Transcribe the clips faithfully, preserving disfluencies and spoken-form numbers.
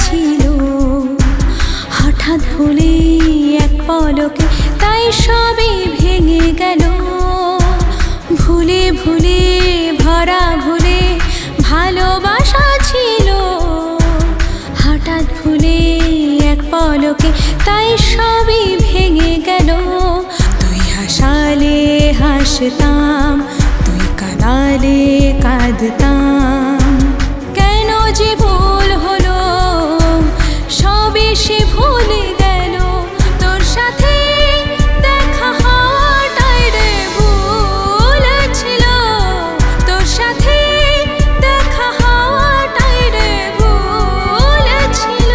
ছিল, হঠাৎ ভুলে এক পলকে তাই সবই ভেঙে গেল। ভুলে ভুলে ভরা ভুলে ভালোবাসা ছিল, হঠাৎ ভুলে এক পলকে তাই সবই ভেঙে গেল। তুই হাসালে হাসতাম, তুই কাঁদালে কাঁদতাম, কেন যে ভুল হলো সবই সে ভুলে গেল। তোর সাথে দেখা হওয়াটাই রে ভুল ছিল, তোর সাথে দেখা হওয়াটাই রে ভুল ছিল।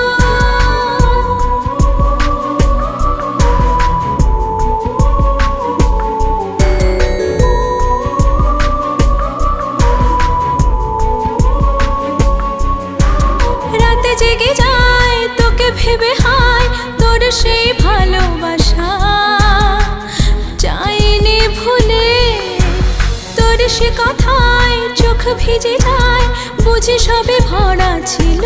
রাতে জেগে যায় তোকে ভেবে, হায় তোর সেই ভালোবাসা চাইনি ভুলে। তোর সে কথায় চোখ ভিজে যায়, বুঝি সবে ভরা ছিল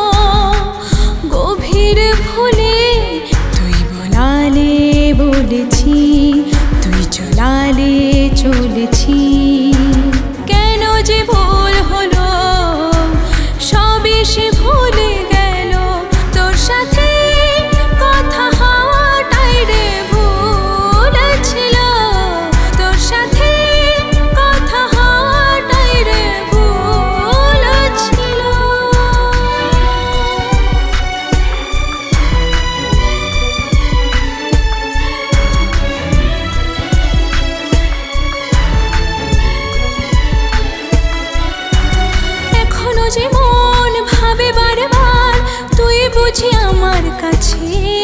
গভীর ভুলে। তুই বলালে বলেছি, তুই চলালে চলেছি, কেন যে ভুল হলো সবই সে ভুলে গেল। তোর সাথে কথা হওয়াটাই রে ভুল ছিল, তোর সাথে কথা হওয়াটাই রে ভুল ছিল। এখনো যে মন ভাবে বারবার, তুই বুঝি আমার কাছে